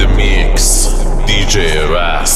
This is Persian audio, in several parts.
the mix, DJ Ras.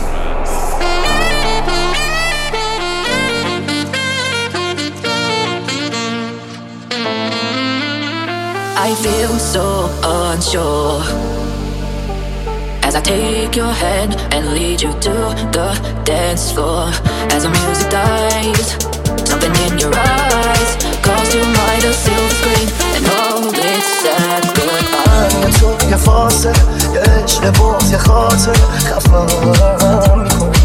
I feel so unsure as I take your hand and lead you to the dance floor. As the music dies, something in your eyes calls to mind a silver screen and all its sad goodbyes. تو یه فاصله، یه عشق باز، یه خاطر خفم میکنه.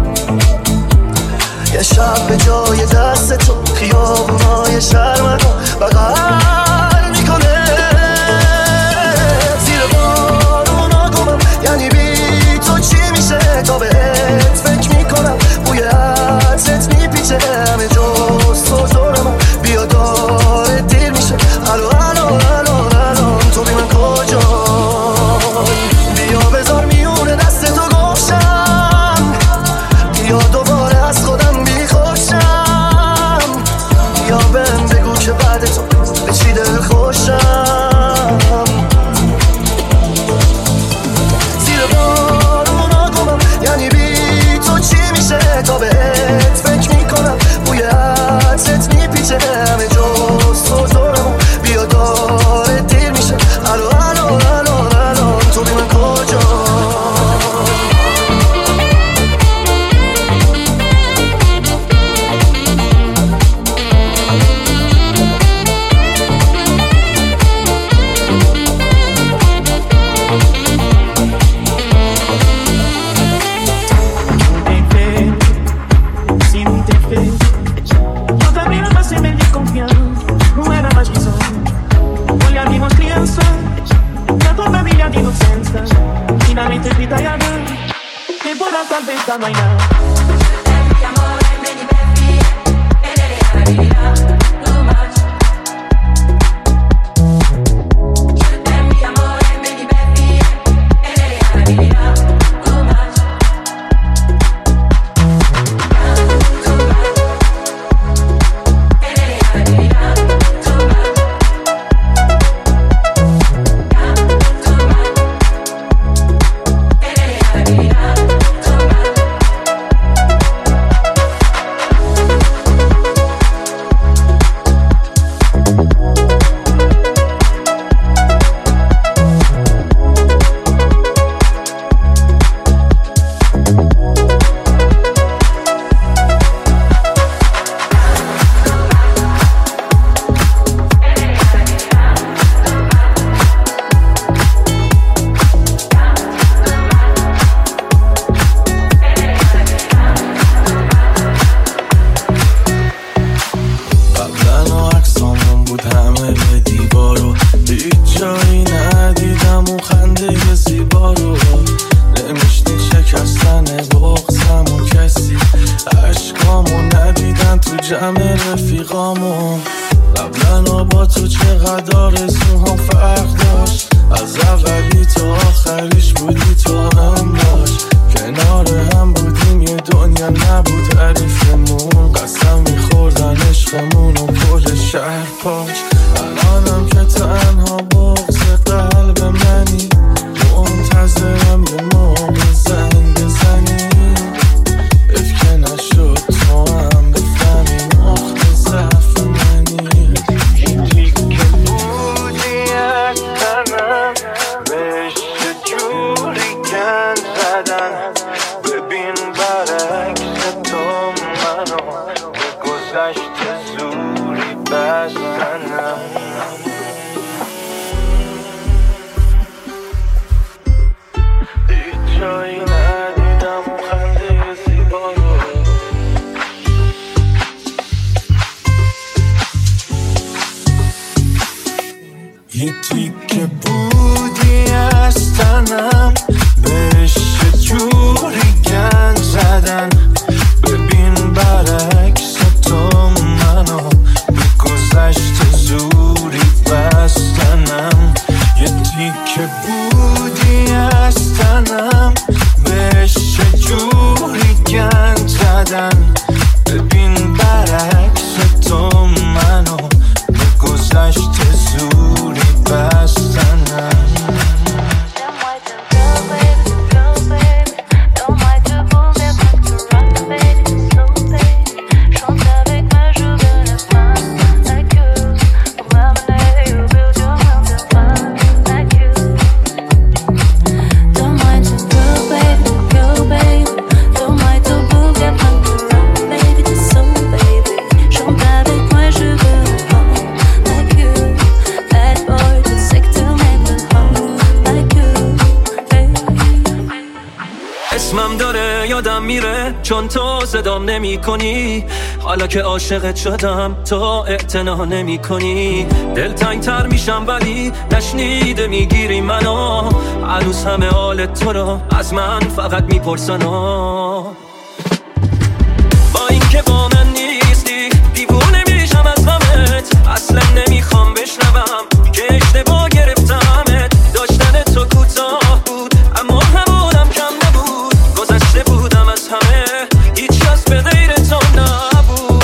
یه شب به جای دست تو خیابونای شهر منو بغل میکنه. زیر بارونا گمم، یعنی بی تو چی میشه؟ تا بهت فکر میکنم، بوی عطرت میپیچه همه جز تو زور من. بیا داره دیر میشه، الو الو الو الو تو بی من کجایی؟ بیا بذار میونه دست تو گوشم، بیا دوباره از خودم بیخوشم. بیا بهم بگو که بعد تو به چی دل خوشم. زیر بارونا گمم، یعنی بی تو چی میشه؟ تا بهت فکر میکنم، بوی عطرت میپیچه همه جز تو زورم. بیا داره دیر میشه، الو الو الو الو تو بی من کجایی؟ No hay nada. گذشته زوری بستنم. یادم میره چون تو صدام نمی کنی. حالا که عاشقت شدم تو اعتنا نمی کنی. دلتنگ تر میشم ولی نشنیده میگیری منو. هنوز همه حالت تو رو از من فقط میپرسن. با اینکه با من نیستی دیوونه میشم از غمت. اصلا نمیخوام بشنوم که اشتباه گرفتمت. داشتن تو کوتاه بود اما همونم کم نبود. گذشته بودم از همه هیچ کس به غیر تو نبود.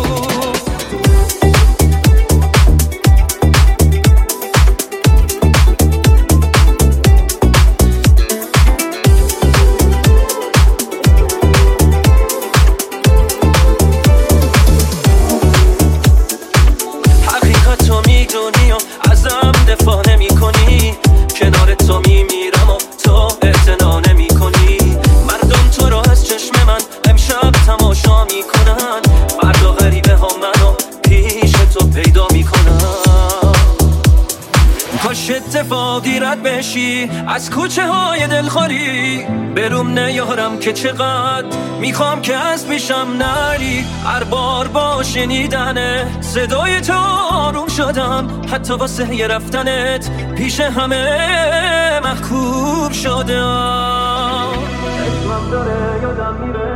حقیقت تو میدونی و ازم دفاع نمی کنی. کنار تو میمیرم و تو اعتنا نمی کنی. مردم تو رو از چشم من امشب تماشا میکنن. فردا غریبه ها منو پیش تو پیدا میکنن. کاش اتفاقی رد بشی از کوچه های دلخوری. بروم نیارم که چقدر میخوام که از پیشم نری. هر بار با شنیدن صدای تو آروم شدم. حتی واسه یه رفتنت پیش همه محکوم شدم. اسمم داره یادم میره.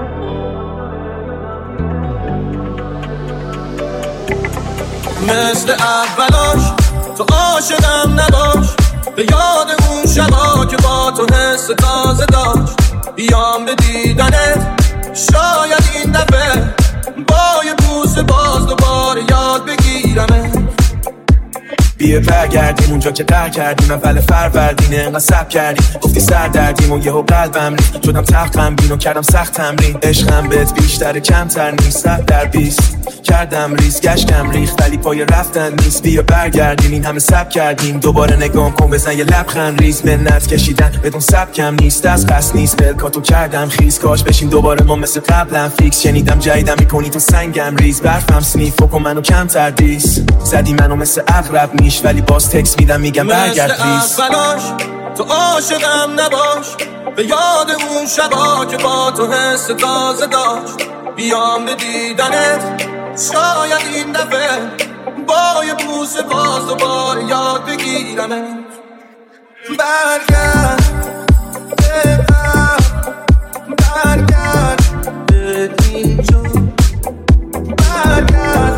مثل اولاش تو عاشقم نباش. به یاد اون شبا که با تو حس تازه داشت. بیام به دیدنت شاید این دفعه با یه بوسه باز دوباره یاد بگیرمت. بیا برگردیم اونجا که قهر کردیم اول فروردین. انقدر صبر کردیم گفتی سر دردیم و یهو قلبم ریخت. شدم تختم بین و کردم سخت تمرین. عشقم بهت بیشتر کمتر نیست. 100% کردم ریز گشتم ریخت ولی پای رفتن نیست. بیا برگردیم این همه صبر کردیم. دوباره نگام کن بزن یه لبخند ریز. منت کشیدن بدون سبکم نیست. از قصد نیست پلکاتو کردم خیز. کاش بشین دوباره ما مثل قبلم فیکس. شنیدم جایدم میکنی تو سنگم ریز. برفم سنیف کن منو کمتر دیس. زدی منو مثل عقرب میش ولی باز تکس میدم میگم برگرد پلیز. تو عاشقم نباش. به یاد اون شبا که با تو حس تازه داشت. بیام به دیدنت شاید این دفعه با یه بوسه باز دوباره یاد بگیرمت. برگرد برگرد به اینجا. برگرد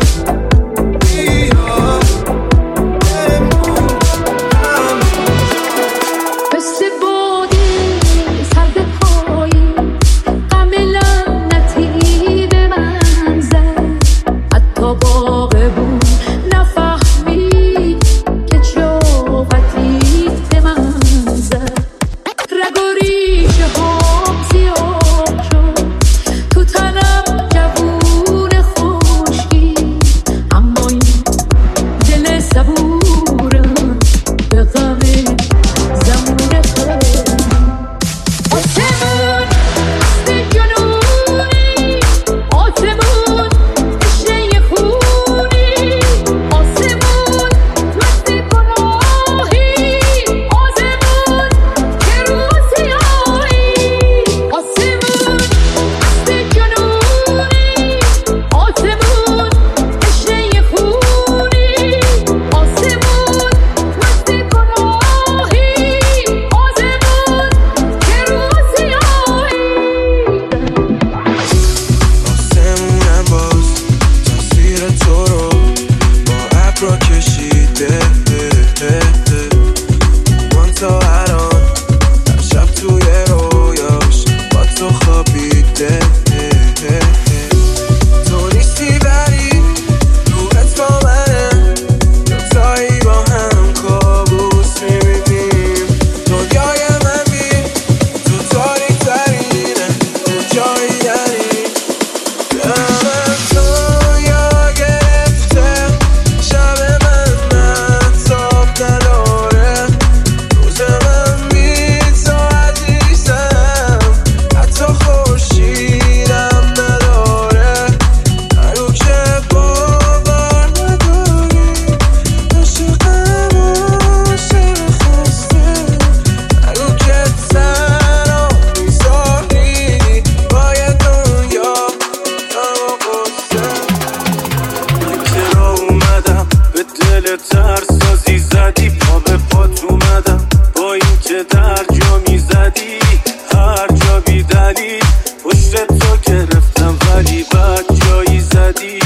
خودت هر جا میزدی، هر جا بی دلیل پشت تو گرفتم ولی بد جایی زدی.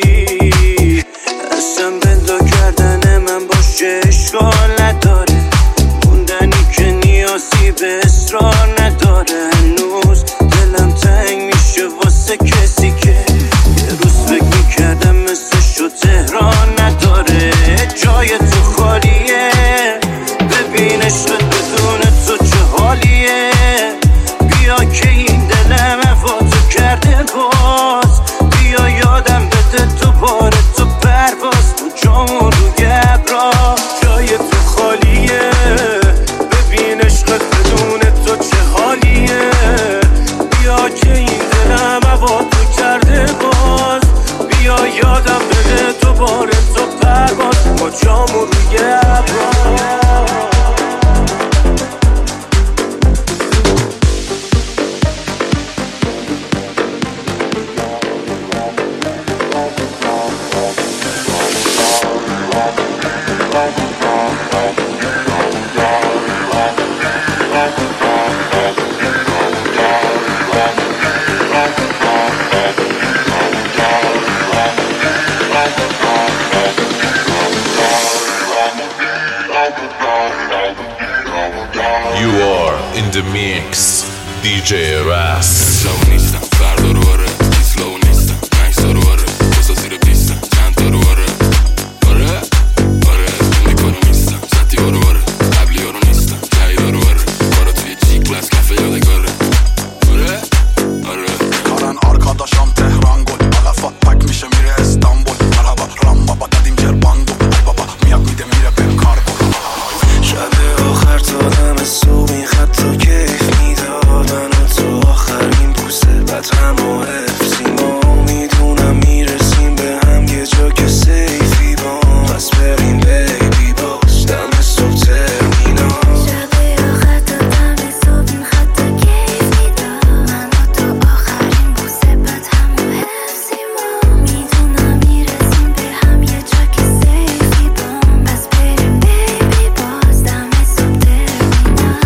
اصلا بندا کردن من باشه اشکال نداره، موندنی که نیازی به اصرار نداره. هنوز دلم تنگ میشه واسه کسی که یه روز فکر میکردم مثل تهران نداره. جای تو خالیه، ببین عشقت بدون تو چه حالیه. بیا که این دلم افا تو کرده باز، بیا یادم بده تو بار تو پرواز. تو جامون روی ابرا جای تو خالیه، ببین عشقت بدون تو چه حالیه. بیا که این دلم افا تو کرده باز، بیا یادم بده تو بار تو پرواز. با جامون روی ابرا You are in the mix, DJ Ras. Slow نیستم فردا رو آره، slow نیستم 5 تا رو آره، بسا زیر پیستم چند تا رو آره. آره آره میکنم نیستم سطی ها رو آره، قبلی ها رو نیستم جایی ها رو آره. کارا توی جی کلاس کافه یادگاره. آره آره کارن آرکا داشم تهران گل علفات پک میشه میره استانبول. مرحبا رام بابا دادیم جربانگو، ای بابا میاد میده میره به کار برو. شب آخر تا دم صبح این خط رو کیف میداد، من و تو آخرین بوسه بعد همه حفظیم. ما میدونم میرسیم به هم یه جا که سیفی بام، پس بریم بیبی باز دم صبح ترمینال. شب آخر تا دم صبح این خط رو کیف میداد، من و تو آخرین بوسه بعد همه حفظیم. ما میدونم میرسیم به هم یه جا که سیفی بام، پس بریم بیبی باز دم صبح ترمینال.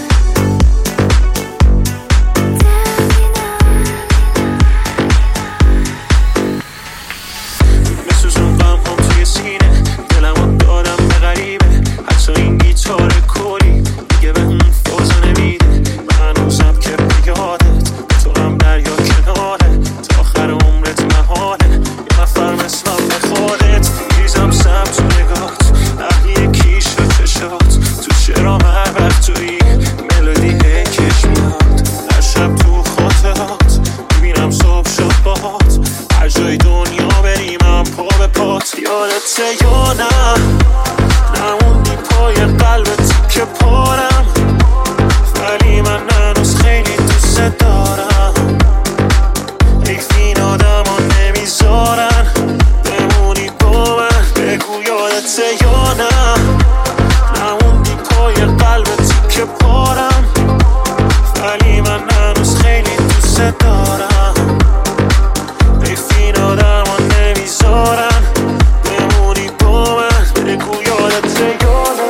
میسوزون غم هم توی سینه، دلم هم دارم به غریبه. حتی این گیتار کوری دیگه به اون فازو نمیده. من هنوزم که بیادت تو هم دریا کناره، تا آخر عمرت محاله یه نفر مثلم به خودت. ریزم سم تو نگات اهلی کیش و چشات، تو چرام هر وقت توی ملودی هیکش میاد. هر شب تو خاطرات میبینم صبح شد باهات، هر جای دنیا بریم هم پا به پات. یادته یا نه نموندی پای قلبت که پارم، ولی من هنوز خیلی دوست دارم. حیف این آدم ها نمیذارن بمونی با من. بگو یادته یا نه نموندی پای قلبت که پارم، ولی من هنوز خیلی دوست دارم. حیف این آدم ها نمیذارن بمونی با من. بگو یادته یا نه.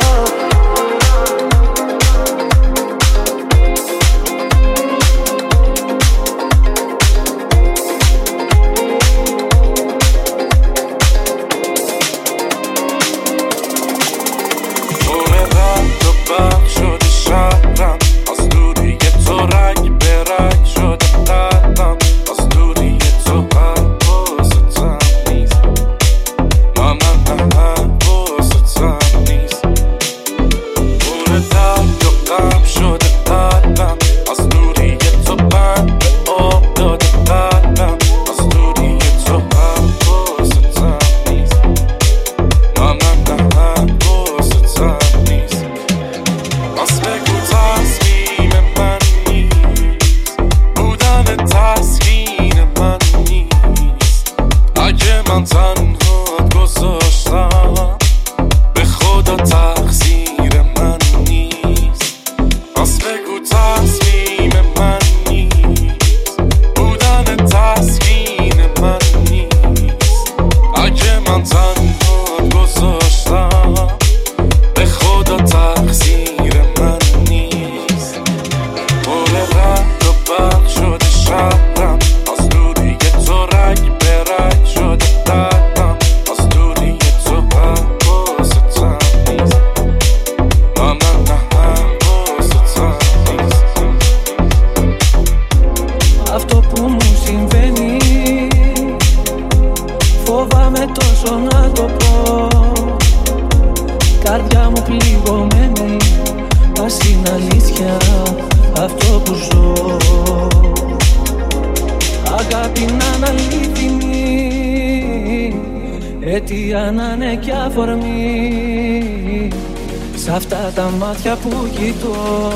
دونه قد و برق شده شبرم، καρδιά μου πληγωμένη, μα στην αλήθεια αυτό που ζω. Αγάπη να είναι αλήθινη, αιτία να είναι κι αφορμή. Σ' αυτά τα μάτια που κοιτώ,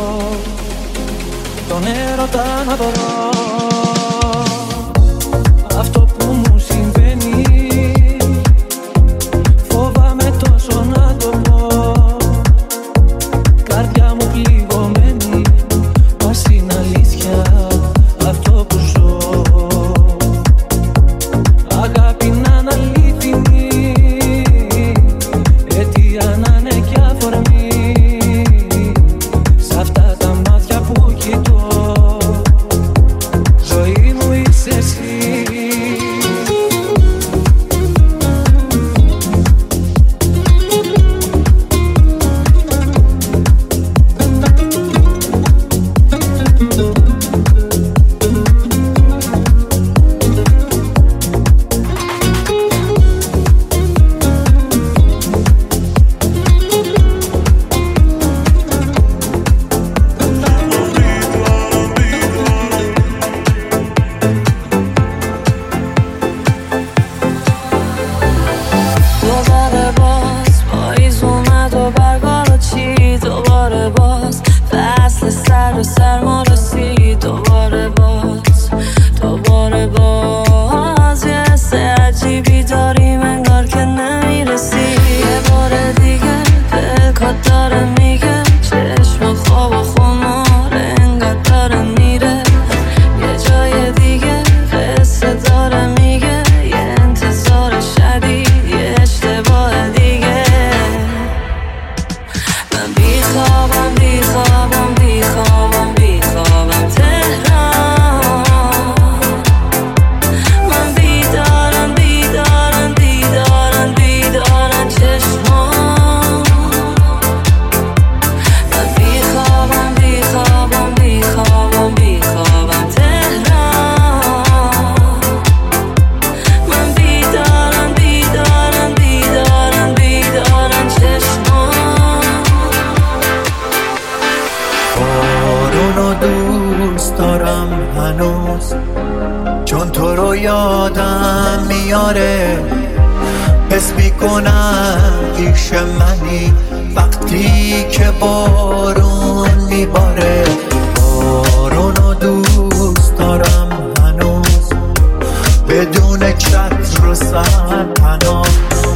τον έρωτα να βρω. Αυτό που μου συμβαίνει, φοβάμαι τόσο να το πω. Καρδιά μου πληγωμένη, μα είναι αλήθεια αυτό που ζω. Αγάπη να είναι αλήθινη, αιτία να είναι κι αφορμή. Σ' αυτά τα μάτια που κοιτώ, ζωή μου είσαι εσύ.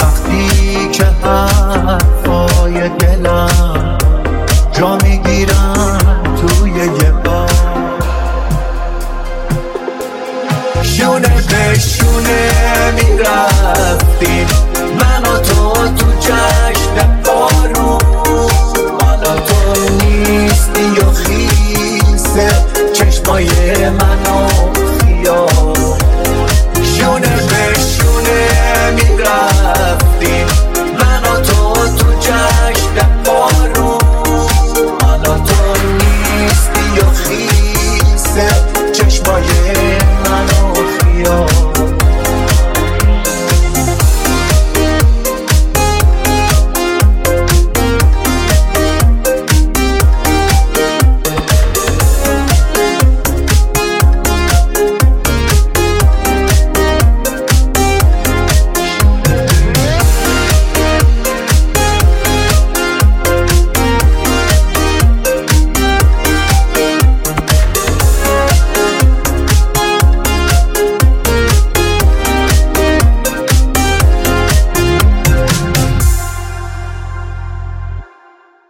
وقتی که حرفای دلم جا میگیرم